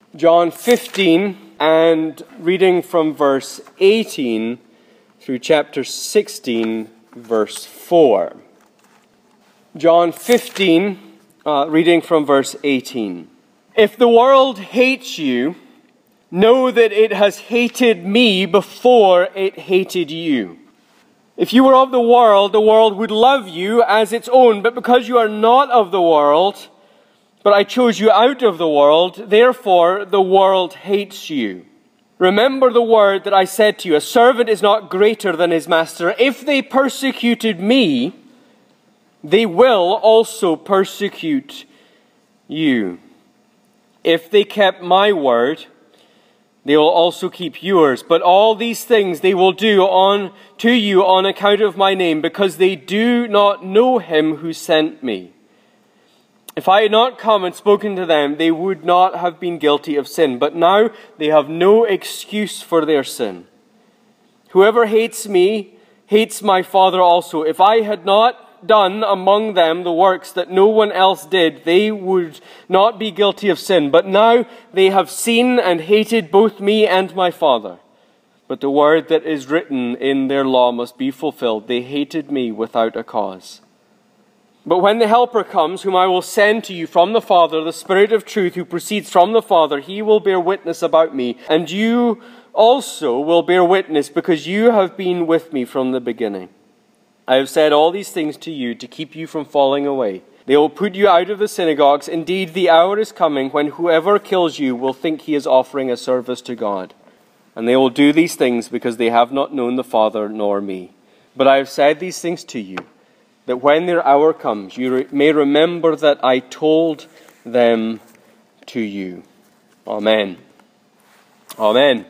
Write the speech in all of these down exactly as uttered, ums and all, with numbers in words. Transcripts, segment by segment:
John fifteen, and reading from verse eighteen through chapter sixteen, verse four. John fifteen, uh, reading from verse eighteen. If the world hates you, know that it has hated me before it hated you. If you were of the world, the world would love you as its own, but because you are not of the world, but I chose you out of the world, therefore the world hates you. Remember the word that I said to you, a servant is not greater than his master. If they persecuted me, they will also persecute you. If they kept my word, they will also keep yours. But all these things they will do on to you on account of my name, because they do not know him who sent me. If I had not come and spoken to them, they would not have been guilty of sin. But now they have no excuse for their sin. Whoever hates me hates my Father also. If I had not done among them the works that no one else did, they would not be guilty of sin. But now they have seen and hated both me and my Father. But the word that is written in their law must be fulfilled. They hated me without a cause. But when the Helper comes, whom I will send to you from the Father, the Spirit of truth who proceeds from the Father, he will bear witness about me. And you also will bear witness, because you have been with me from the beginning. I have said all these things to you to keep you from falling away. They will put you out of the synagogues. Indeed, the hour is coming when whoever kills you will think he is offering a service to God. And they will do these things because they have not known the Father nor me. But I have said these things to you, that when their hour comes, you re- may remember that I told them to you. Amen. Amen.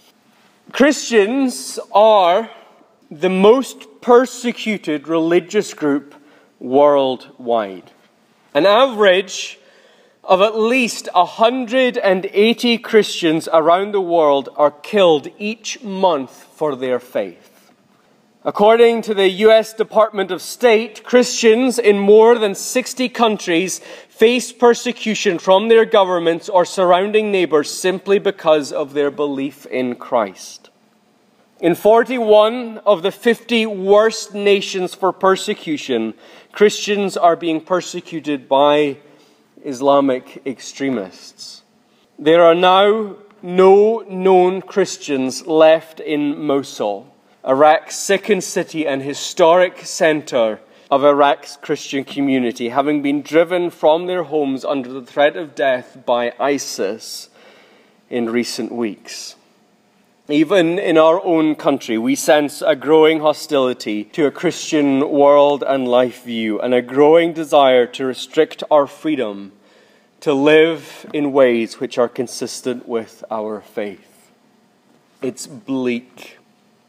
Christians are the most persecuted religious group worldwide. An average of at least one hundred eighty Christians around the world are killed each month for their faith. According to the U S Department of State, Christians in more than sixty countries face persecution from their governments or surrounding neighbors simply because of their belief in Christ. In forty-one of the fifty worst nations for persecution, Christians are being persecuted by Islamic extremists. There are now no known Christians left in Mosul, Iraq's second city and historic center of Iraq's Christian community, having been driven from their homes under the threat of death by ISIS in recent weeks. Even in our own country, we sense a growing hostility to a Christian world and life view, and a growing desire to restrict our freedom to live in ways which are consistent with our faith. It's bleak.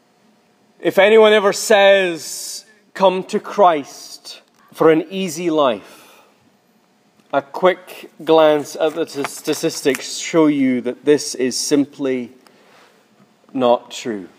If anyone ever says, come to Christ for an easy life, a quick glance at the statistics show you that this is simply not true.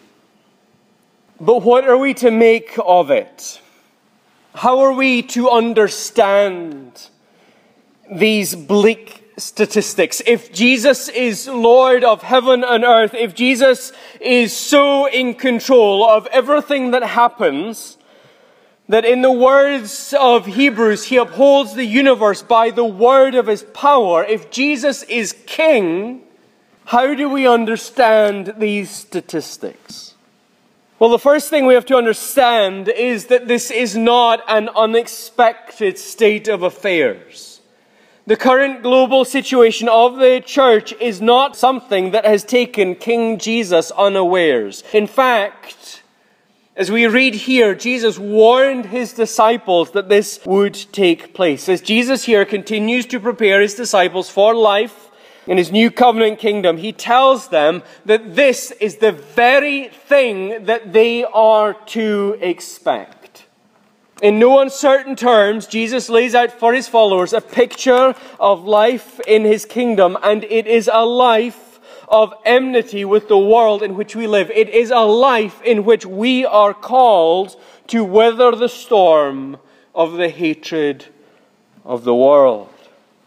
But what are we to make of it? How are we to understand these bleak statistics? If Jesus is Lord of heaven and earth, if Jesus is so in control of everything that happens, that in the words of Hebrews, he upholds the universe by the word of his power, if Jesus is king, how do we understand these statistics? Well, the first thing we have to understand is that this is not an unexpected state of affairs. The current global situation of the church is not something that has taken King Jesus unawares. In fact, as we read here, Jesus warned his disciples that this would take place. As Jesus here continues to prepare his disciples for life in his new covenant kingdom, he tells them that this is the very thing that they are to expect. In no uncertain terms, Jesus lays out for his followers a picture of life in his kingdom, and it is a life of enmity with the world in which we live. It is a life in which we are called to weather the storm of the hatred of the world.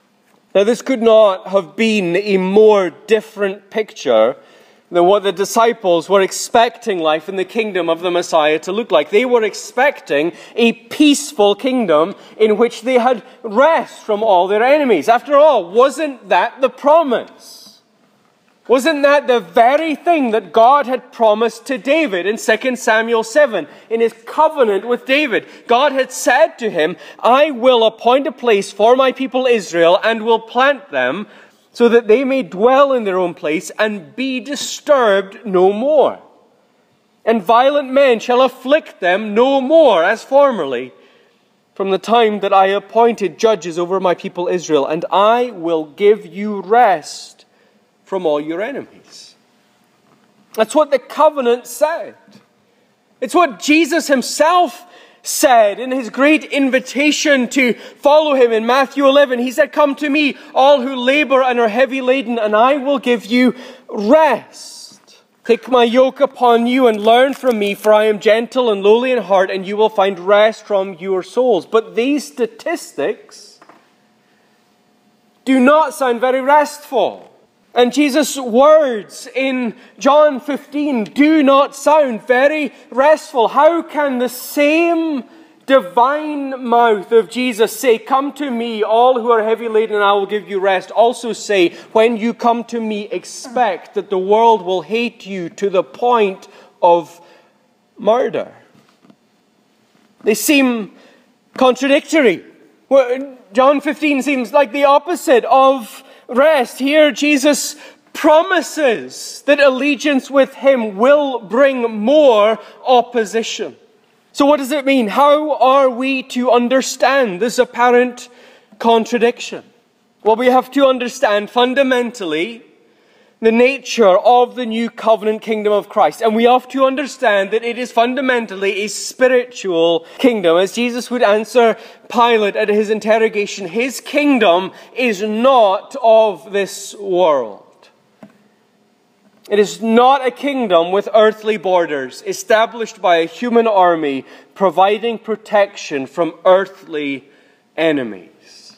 Now, this could not have been a more different picture than what the disciples were expecting life in the kingdom of the Messiah to look like. They were expecting a peaceful kingdom in which they had rest from all their enemies. After all, wasn't that the promise? Wasn't that the very thing that God had promised to David in Second Samuel seven, in his covenant with David? God had said to him, I will appoint a place for my people Israel and will plant them so that they may dwell in their own place and be disturbed no more. And violent men shall afflict them no more as formerly, from the time that I appointed judges over my people Israel, and I will give you rest from all your enemies. That's what the covenant said. It's what Jesus himself said in his great invitation to follow him in Matthew eleven. He said, come to me, all who labor and are heavy laden, and I will give you rest. Take my yoke upon you and learn from me, for I am gentle and lowly in heart, and you will find rest from your souls. But these statistics do not sound very restful. And Jesus' words in John fifteen do not sound very restful. How can the same divine mouth of Jesus say, come to me, all who are heavy laden, and I will give you rest, also say, when you come to me, expect that the world will hate you to the point of murder? They seem contradictory. John fifteen seems like the opposite of rest. Here Jesus promises that allegiance with him will bring more opposition. So what does it mean? How are we to understand this apparent contradiction? Well, we have to understand fundamentally the nature of the new covenant kingdom of Christ. And we have to understand that it is fundamentally a spiritual kingdom. As Jesus would answer Pilate at his interrogation, his kingdom is not of this world. It is not a kingdom with earthly borders, established by a human army, providing protection from earthly enemies.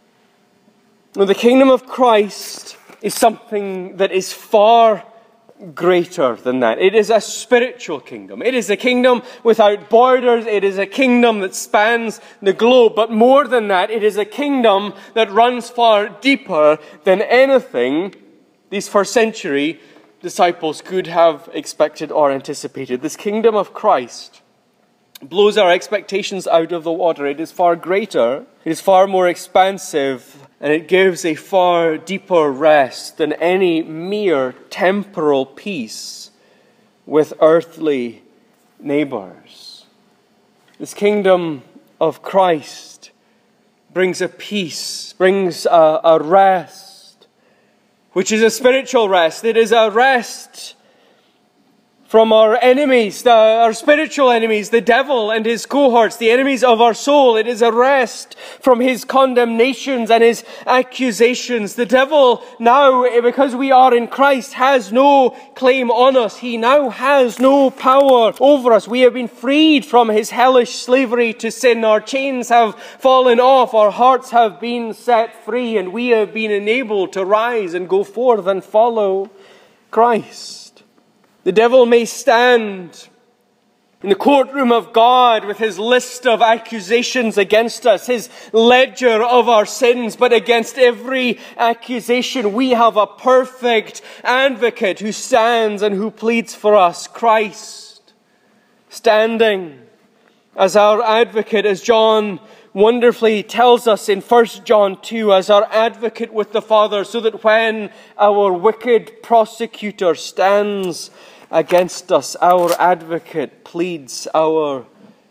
Now, the kingdom of Christ is something that is far greater than that. It is a spiritual kingdom. It is a kingdom without borders. It is a kingdom that spans the globe. But more than that, it is a kingdom that runs far deeper than anything these first century disciples could have expected or anticipated. This kingdom of Christ blows our expectations out of the water. It is far greater. It is far more expansive. And it gives a far deeper rest than any mere temporal peace with earthly neighbors. This kingdom of Christ brings a peace, brings a, a rest, which is a spiritual rest. It is a rest from our enemies, the, our spiritual enemies, the devil and his cohorts, the enemies of our soul. It is a rest from his condemnations and his accusations. The devil now, because we are in Christ, has no claim on us. He now has no power over us. We have been freed from his hellish slavery to sin. Our chains have fallen off. Our hearts have been set free, and we have been enabled to rise and go forth and follow Christ. The devil may stand in the courtroom of God with his list of accusations against us, his ledger of our sins, but against every accusation we have a perfect advocate who stands and who pleads for us, Christ, standing as our advocate, as John wonderfully tells us in First John two, as our advocate with the Father, so that when our wicked prosecutor stands against us, our advocate pleads our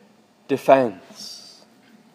defense.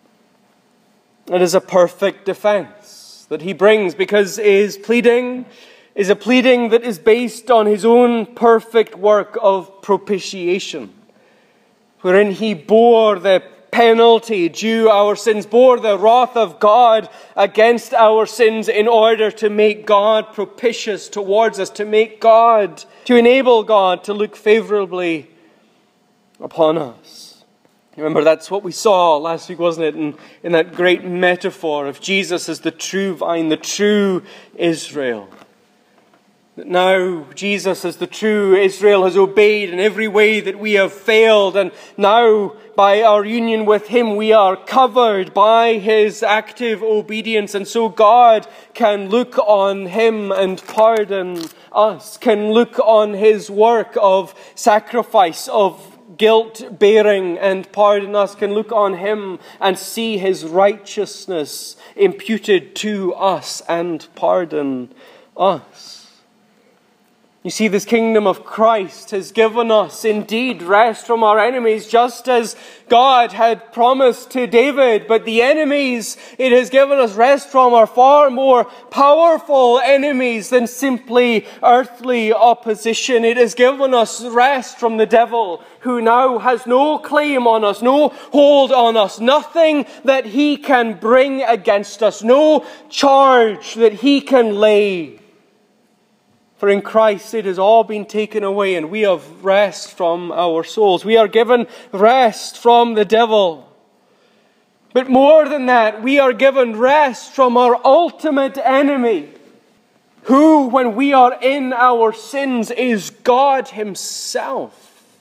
It is a perfect defense that he brings, because his pleading is a pleading that is based on his own perfect work of propitiation, wherein he bore the penalty due our sins, bore the wrath of God against our sins in order to make God propitious towards us, to make God, to enable God to look favorably upon us. Remember, that's what we saw last week, wasn't it? In, in that great metaphor of Jesus as the true vine, the true Israel. Now Jesus as the true Israel has obeyed in every way that we have failed. And now by our union with Him we are covered by His active obedience. And so God can look on Him and pardon us. Can look on His work of sacrifice, of guilt bearing and pardon us. Can look on Him and see His righteousness imputed to us and pardon us. You see, this kingdom of Christ has given us indeed rest from our enemies, just as God had promised to David. But the enemies it has given us rest from are far more powerful enemies than simply earthly opposition. It has given us rest from the devil, who now has no claim on us, no hold on us, nothing that he can bring against us, no charge that he can lay. For in Christ it has all been taken away, and we have rest from our souls. We are given rest from the devil. But more than that, we are given rest from our ultimate enemy, who, when we are in our sins, is God Himself.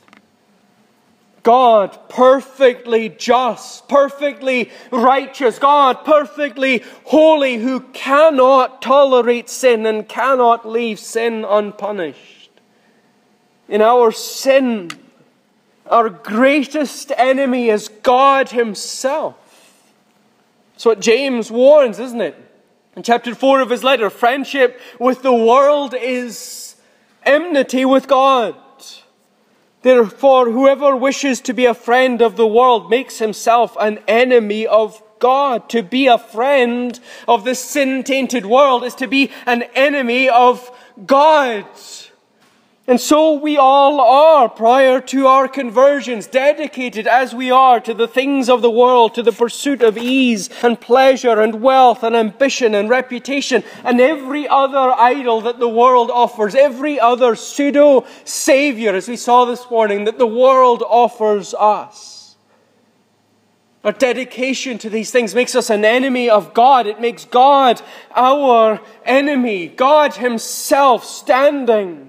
God perfectly just, perfectly righteous, God perfectly holy, who cannot tolerate sin and cannot leave sin unpunished. In our sin, our greatest enemy is God Himself. That's what James warns, isn't it? In chapter four of his letter, friendship with the world is enmity with God. Therefore, whoever wishes to be a friend of the world makes himself an enemy of God. To be a friend of the sin-tainted world is to be an enemy of God. And so we all are, prior to our conversions, dedicated as we are to the things of the world, to the pursuit of ease and pleasure and wealth and ambition and reputation and every other idol that the world offers, every other pseudo-savior, as we saw this morning, that the world offers us. Our dedication to these things makes us an enemy of God. It makes God our enemy. God Himself standing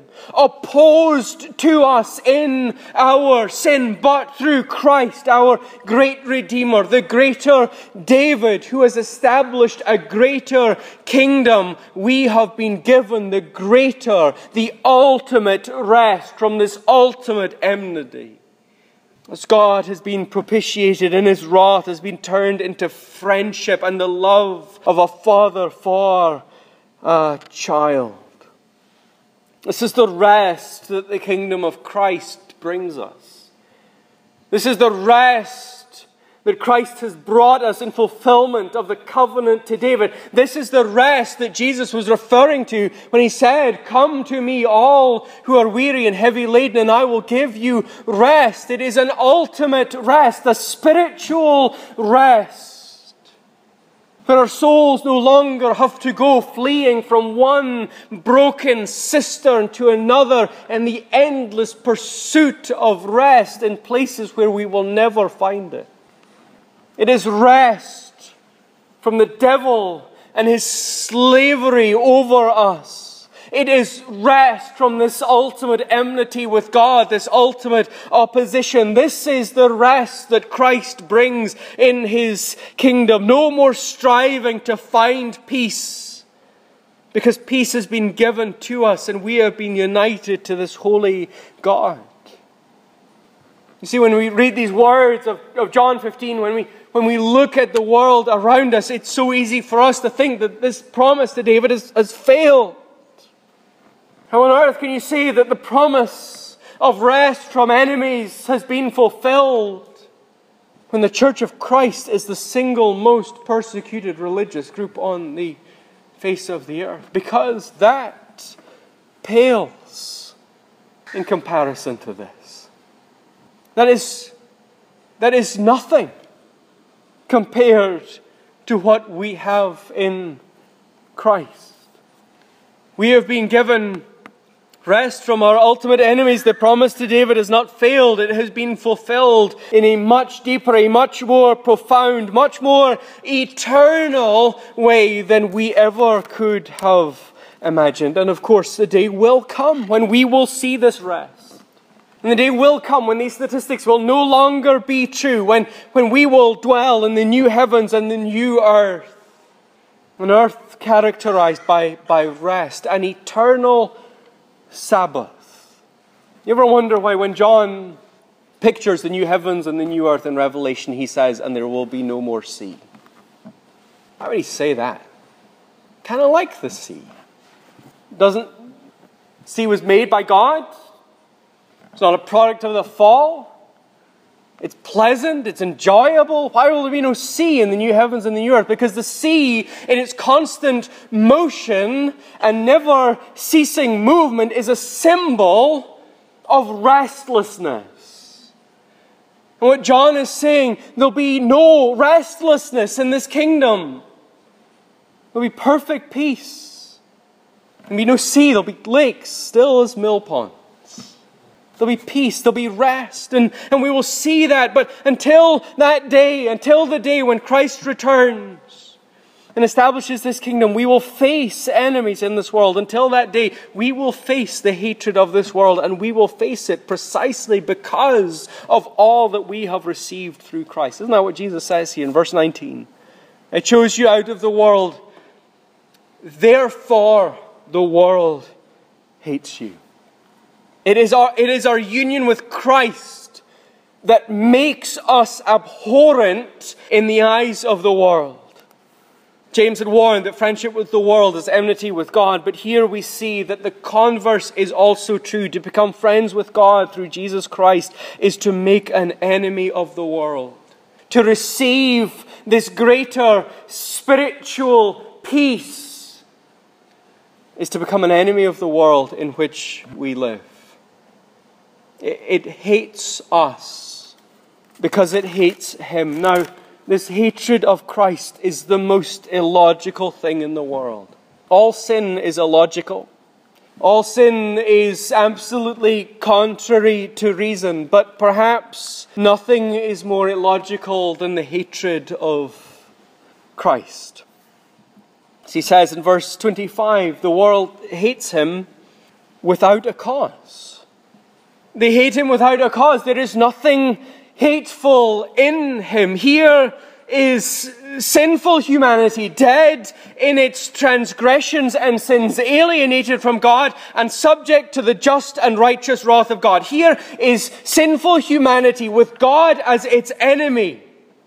opposed to us in our sin, but through Christ, our great Redeemer, the greater David, who has established a greater kingdom, we have been given the greater, the ultimate rest from this ultimate enmity. As God has been propitiated and His wrath has been turned into friendship and the love of a father for a child. This is the rest that the kingdom of Christ brings us. This is the rest that Christ has brought us in fulfillment of the covenant to David. This is the rest that Jesus was referring to when He said, "Come to me, all who are weary and heavy laden, and I will give you rest." It is an ultimate rest, a spiritual rest, where our souls no longer have to go fleeing from one broken cistern to another in the endless pursuit of rest in places where we will never find it. It is rest from the devil and his slavery over us. It is rest from this ultimate enmity with God, this ultimate opposition. This is the rest that Christ brings in His kingdom. No more striving to find peace, because peace has been given to us and we have been united to this holy God. You see, when we read these words of, of John fifteen, when we when we look at the world around us, it's so easy for us to think that this promise to David has, has failed. How on earth can you say that the promise of rest from enemies has been fulfilled when the Church of Christ is the single most persecuted religious group on the face of the earth? Because that pales in comparison to this. That is, that is nothing compared to what we have in Christ. We have been given Rest from our ultimate enemies. The promise to David has not failed. It has been fulfilled in a much deeper, a much more profound, much more eternal way than we ever could have imagined. And of course, the day will come when we will see this rest. And the day will come when these statistics will no longer be true, when, when we will dwell in the new heavens and the new earth. An earth characterized by, by rest, an eternal Sabbath. You ever wonder why when John pictures the new heavens and the new earth in Revelation, he says, and there will be no more sea? Why would he say that? Kind of like the sea. Doesn't sea was made by God? It's not a product of the fall. It's pleasant, it's enjoyable. Why will there be no sea in the new heavens and the new earth? Because the sea, in its constant motion and never ceasing movement, is a symbol of restlessness. And what John is saying, there'll be no restlessness in this kingdom. There'll be perfect peace. There'll be no sea, there'll be lakes, still as mill ponds. There'll be peace, there'll be rest, and, and we will see that. But until that day, until the day when Christ returns and establishes this kingdom, we will face enemies in this world. Until that day, we will face the hatred of this world, and we will face it precisely because of all that we have received through Christ. Isn't that what Jesus says here in verse nineteen? I chose you out of the world, therefore the world hates you. It is our, it is our union with Christ that makes us abhorrent in the eyes of the world. James had warned that friendship with the world is enmity with God, but here we see that the converse is also true. To become friends with God through Jesus Christ is to make an enemy of the world. To receive this greater spiritual peace is to become an enemy of the world in which we live. It hates us because it hates Him. Now, this hatred of Christ is the most illogical thing in the world. All sin is illogical. All sin is absolutely contrary to reason. But perhaps nothing is more illogical than the hatred of Christ. As he says in verse twenty-five, the world hates Him without a cause. They hate Him without a cause. There is nothing hateful in Him. Here is sinful humanity, dead in its transgressions and sins, alienated from God and subject to the just and righteous wrath of God. Here is sinful humanity with God as its enemy.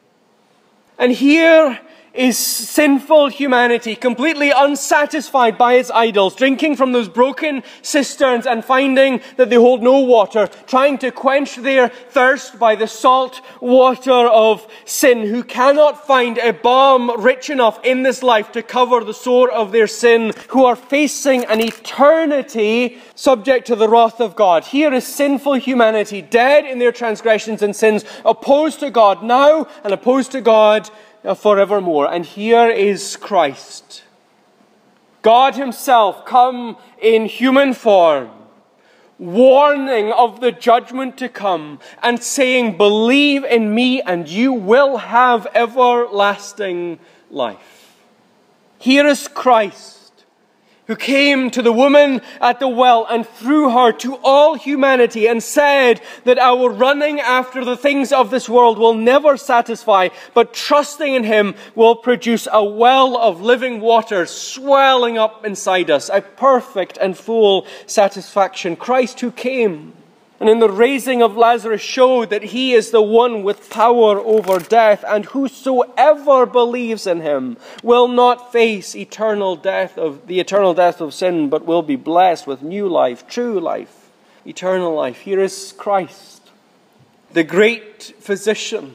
And here is sinful humanity, completely unsatisfied by its idols, drinking from those broken cisterns and finding that they hold no water, trying to quench their thirst by the salt water of sin, who cannot find a balm rich enough in this life to cover the sore of their sin, who are facing an eternity subject to the wrath of God. Here is sinful humanity, dead in their transgressions and sins, opposed to God now and opposed to God forevermore. And here is Christ, God Himself come in human form, warning of the judgment to come and saying, believe in me and you will have everlasting life. Here is Christ, who came to the woman at the well and through her to all humanity and said that our running after the things of this world will never satisfy, but trusting in Him will produce a well of living water swelling up inside us, a perfect and full satisfaction. Christ who came and in the raising of Lazarus showed that He is the one with power over death, and whosoever believes in Him will not face eternal death of the eternal death of sin, but will be blessed with new life, true life, eternal life. Here is Christ, the great physician,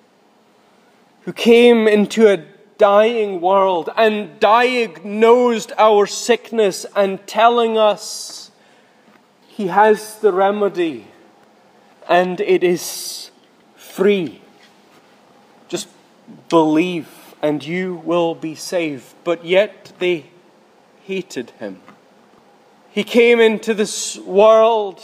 who came into a dying world and diagnosed our sickness and telling us He has the remedy, and it is free. Just believe and you will be saved. But yet they hated Him. He came into this world,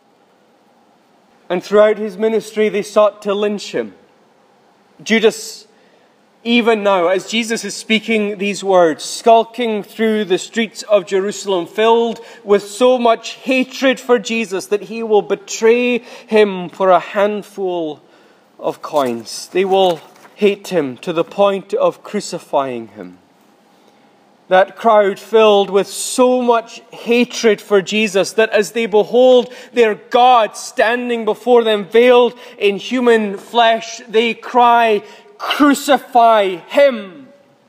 and throughout his ministry they sought to lynch him. Judas, even now, as Jesus is speaking these words, skulking through the streets of Jerusalem, filled with so much hatred for Jesus that he will betray him for a handful of coins. They will hate him to the point of crucifying him. That crowd filled with so much hatred for Jesus that as they behold their God standing before them veiled in human flesh, they cry, "Crucify him!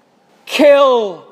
Kill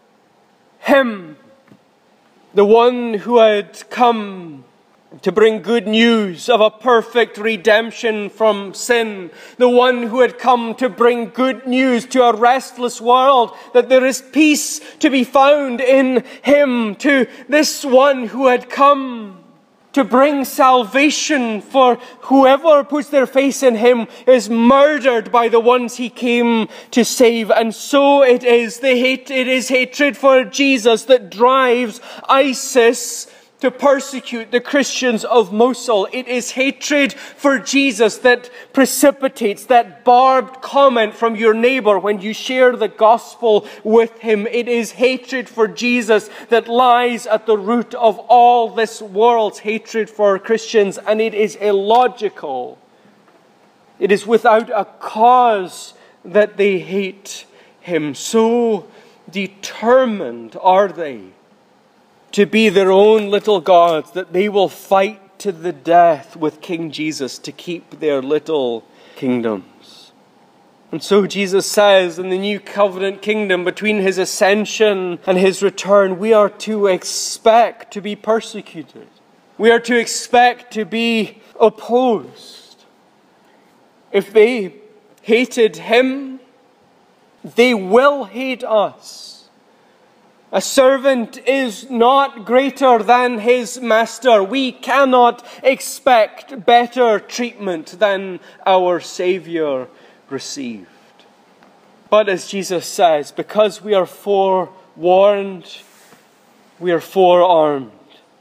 him!" The one who had come to bring good news of a perfect redemption from sin. The one who had come to bring good news to a restless world, that there is peace to be found in him. To this one who had come to bring salvation for whoever puts their faith in him is murdered by the ones he came to save. And so it is. The hate, it is hatred for Jesus that drives ISIS to persecute the Christians of Mosul. It is hatred for Jesus that precipitates that barbed comment from your neighbor when you share the gospel with him. It is hatred for Jesus that lies at the root of all this world's hatred for Christians, and it is illogical. It is without a cause that they hate him. So determined are they to be their own little gods that they will fight to the death with King Jesus to keep their little kingdoms. And so Jesus says in the new covenant kingdom, between his ascension and his return, we are to expect to be persecuted. We are to expect to be opposed. If they hated him, they will hate us. A servant is not greater than his master. We cannot expect better treatment than our Savior received. But as Jesus says, because we are forewarned, we are forearmed.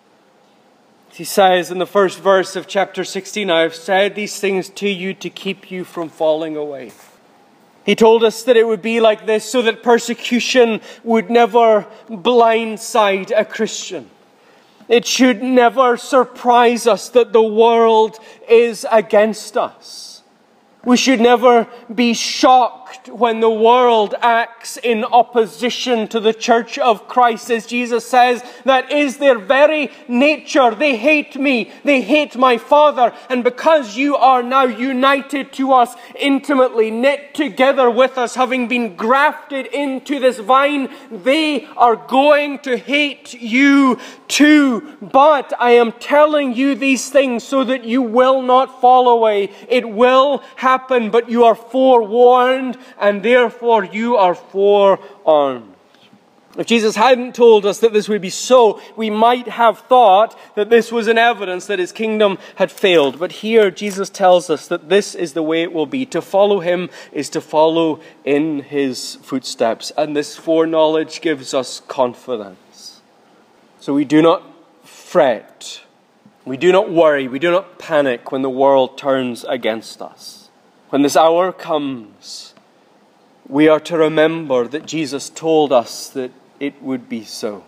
He says in the first verse of chapter sixteen, I have said these things to you to keep you from falling away. He told us that it would be like this so that persecution would never blindside a Christian. It should never surprise us that the world is against us. We should never be shocked when the world acts in opposition to the church of Christ. As Jesus says, that is their very nature. They hate me. They hate my Father. And because you are now united to us intimately, knit together with us, having been grafted into this vine, they are going to hate you too. But I am telling you these things so that you will not fall away. It will happen. Happen, but you are forewarned, and therefore you are forearmed. If Jesus hadn't told us that this would be so, we might have thought that this was an evidence that his kingdom had failed. But here Jesus tells us that this is the way it will be. To follow him is to follow in his footsteps, and this foreknowledge gives us confidence. So we do not fret, we do not worry, we do not panic when the world turns against us. When this hour comes, we are to remember that Jesus told us that it would be so.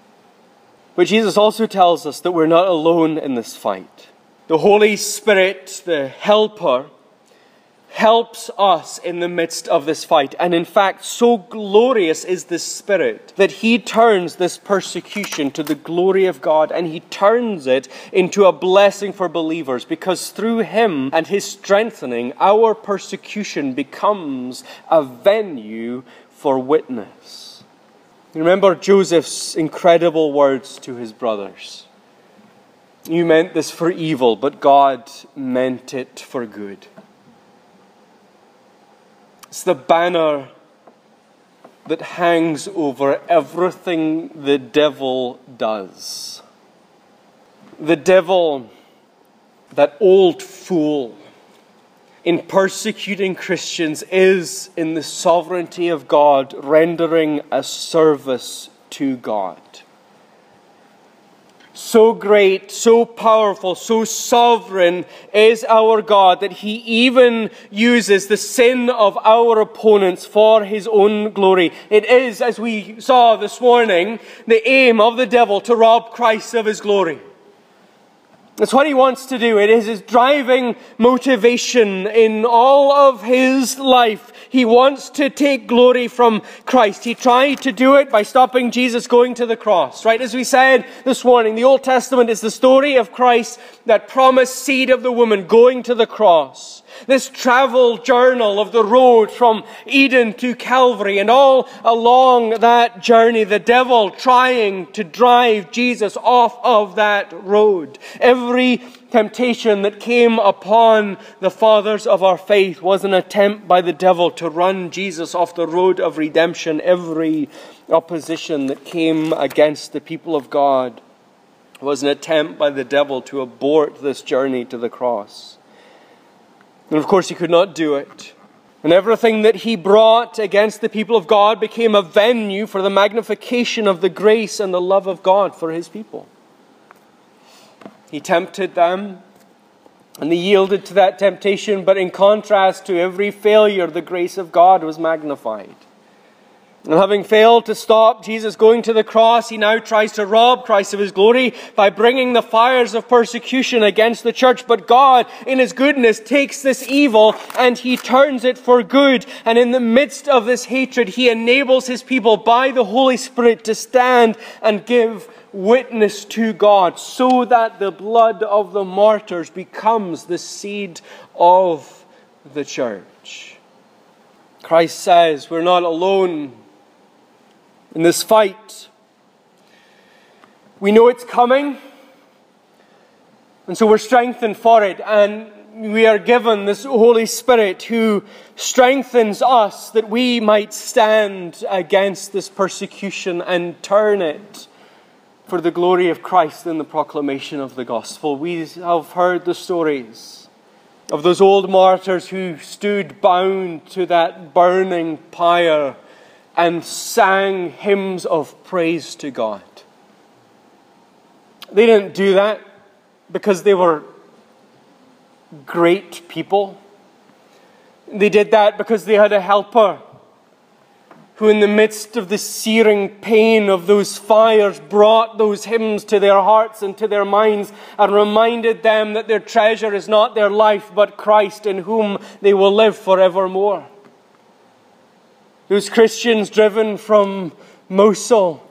But Jesus also tells us that we're not alone in this fight. The Holy Spirit, the Helper, helps us in the midst of this fight. And in fact, so glorious is this Spirit that he turns this persecution to the glory of God, and he turns it into a blessing for believers, because through him and his strengthening, our persecution becomes a venue for witness. Remember Joseph's incredible words to his brothers. You meant this for evil, but God meant it for good. It's the banner that hangs over everything the devil does. The devil, that old fool, in persecuting Christians, is in the sovereignty of God rendering a service to God. So great, so powerful, so sovereign is our God that He even uses the sin of our opponents for His own glory. It is, as we saw this morning, the aim of the devil to rob Christ of His glory. That's what he wants to do. It is his driving motivation in all of his life. He wants to take glory from Christ. He tried to do it by stopping Jesus going to the cross. Right? As we said this morning, the Old Testament is the story of Christ, that promised seed of the woman going to the cross. This travel journal of the road from Eden to Calvary, and all along that journey, the devil trying to drive Jesus off of that road. Every temptation that came upon the fathers of our faith was an attempt by the devil to run Jesus off the road of redemption. Every opposition that came against the people of God was an attempt by the devil to abort this journey to the cross. And of course he could not do it. And everything that he brought against the people of God became a venue for the magnification of the grace and the love of God for His people. He tempted them, and they yielded to that temptation, but in contrast to every failure, the grace of God was magnified. And having failed to stop Jesus going to the cross, he now tries to rob Christ of His glory by bringing the fires of persecution against the church. But God, in His goodness, takes this evil and He turns it for good. And in the midst of this hatred, He enables His people by the Holy Spirit to stand and give witness to God, so that the blood of the martyrs becomes the seed of the church. Christ says we're not alone in this fight. We know it's coming, and so we're strengthened for it, and we are given this Holy Spirit who strengthens us that we might stand against this persecution and turn it for the glory of Christ in the proclamation of the gospel. We have heard the stories of those old martyrs who stood bound to that burning pyre and sang hymns of praise to God. They didn't do that because they were great people. They did that because they had a helper who, in the midst of the searing pain of those fires, brought those hymns to their hearts and to their minds and reminded them that their treasure is not their life but Christ, in whom they will live forevermore. Those Christians driven from Mosul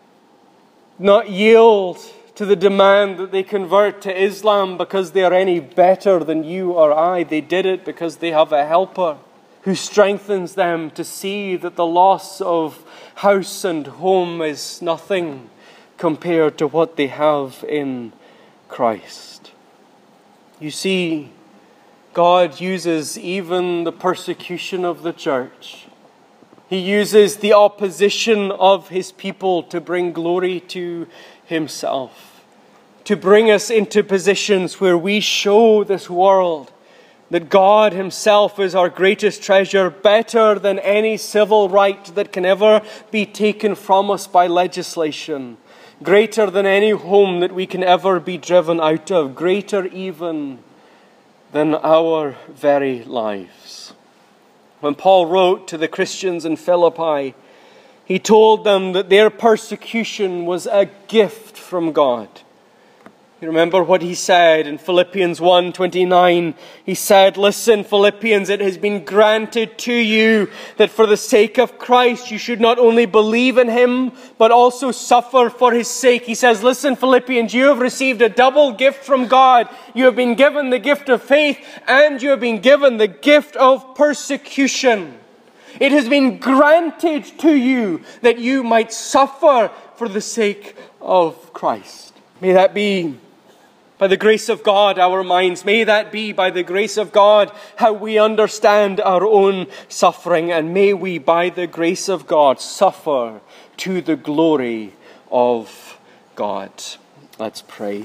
not yield to the demand that they convert to Islam because they are any better than you or I. They did it because they have a helper who strengthens them to see that the loss of house and home is nothing compared to what they have in Christ. You see, God uses even the persecution of the church. He uses the opposition of His people to bring glory to Himself, to bring us into positions where we show this world that God Himself is our greatest treasure, better than any civil right that can ever be taken from us by legislation, greater than any home that we can ever be driven out of, greater even than our very lives. When Paul wrote to the Christians in Philippi, he told them that their persecution was a gift from God. You remember what he said in Philippians one twenty-nine. He said, "Listen, Philippians, it has been granted to you that for the sake of Christ you should not only believe in Him, but also suffer for His sake." He says, "Listen, Philippians, you have received a double gift from God. You have been given the gift of faith, and you have been given the gift of persecution. It has been granted to you that you might suffer for the sake of Christ." May that be, by the grace of God, our minds. May that be, by the grace of God, how we understand our own suffering. And may we, by the grace of God, suffer to the glory of God. Let's pray.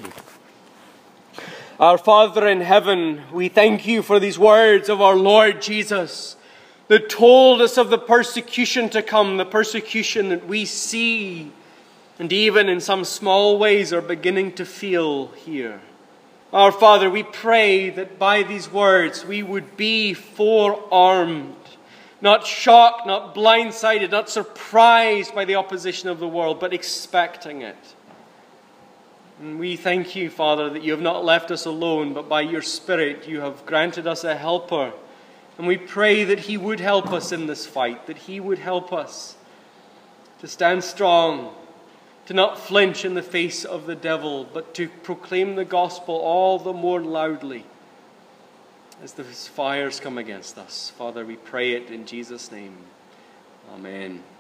Our Father in heaven, we thank You for these words of our Lord Jesus that told us of the persecution to come, the persecution that we see and even in some small ways are beginning to feel here. Our Father, we pray that by these words we would be forearmed, not shocked, not blindsided, not surprised by the opposition of the world, but expecting it. And we thank you, Father, that you have not left us alone, but by your Spirit you have granted us a helper. And we pray that he would help us in this fight, that he would help us to stand strong, to not flinch in the face of the devil, but to proclaim the gospel all the more loudly as the fires come against us. Father, we pray it in Jesus' name. Amen.